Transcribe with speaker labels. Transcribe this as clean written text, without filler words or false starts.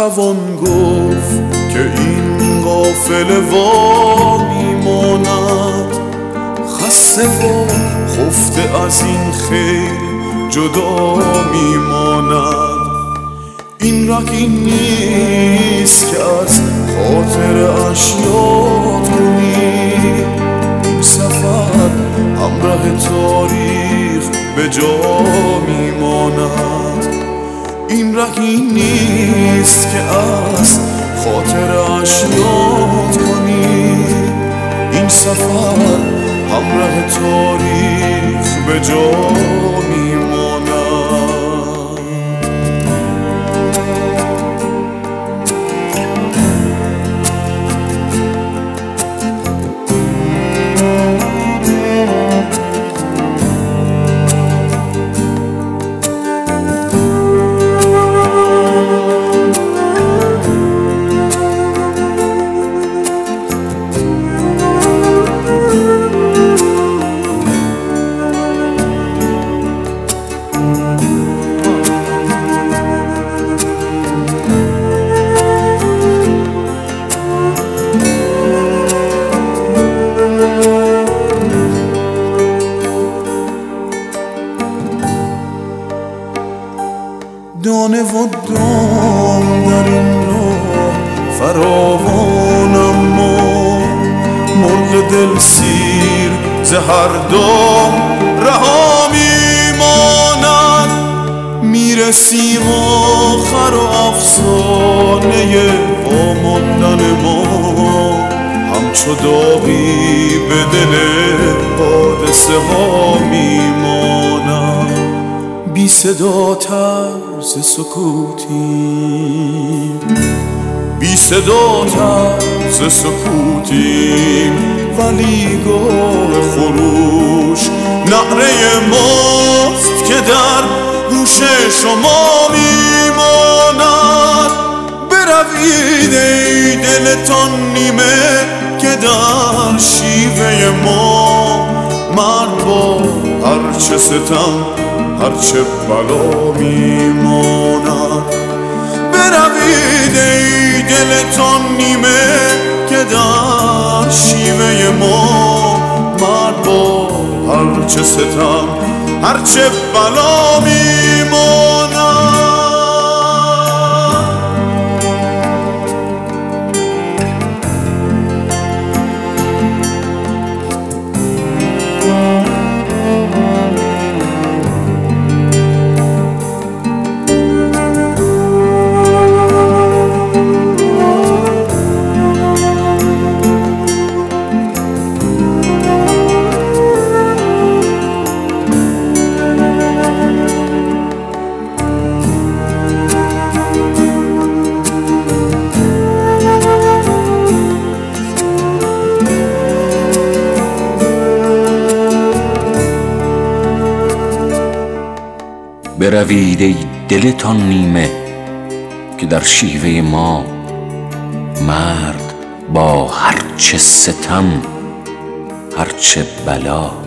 Speaker 1: توان گفت که این قافله وا میماند، خسته و خفته از این خیل جدا میماند. این رگی نیست که از خاطر اشیاد کنی، این سفر همراه تاریخ به جا میماند. این رگی نیست که از خاطر اشیاد کنی، این سفر همراه تاریخ به جا میماند. دانه و دام در این راه فراوان، اما مرغ دل سیر ز هر دام رها میماند. میرسیم آخر و افسانه واماندن ما همچو داغی به دل حادثه ها میماند. بی صدا طرز سکوتیم، بی صدا طرز سکوتیم، ولی گاه خروش نعره ماست که در گوش شما میماند. بروید ای دلتان نیمه که در شیوه ما مرد با هرچه ستم هرچه بلا میماند. بروید ای دلتان نیمه که در شیوه ما مرد با هرچه ستم هرچه بلا میماند.
Speaker 2: بروید ای دلتان نیمه که در شیوه ما مرد با هرچه ستم هرچه بلا